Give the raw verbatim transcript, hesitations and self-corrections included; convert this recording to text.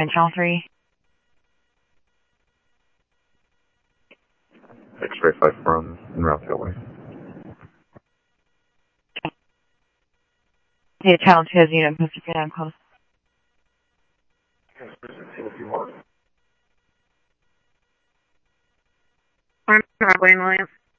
Channel three. X-ray five from en route Tailway. Yeah, Channel two has a unit posted for nine close. I'm William Williams.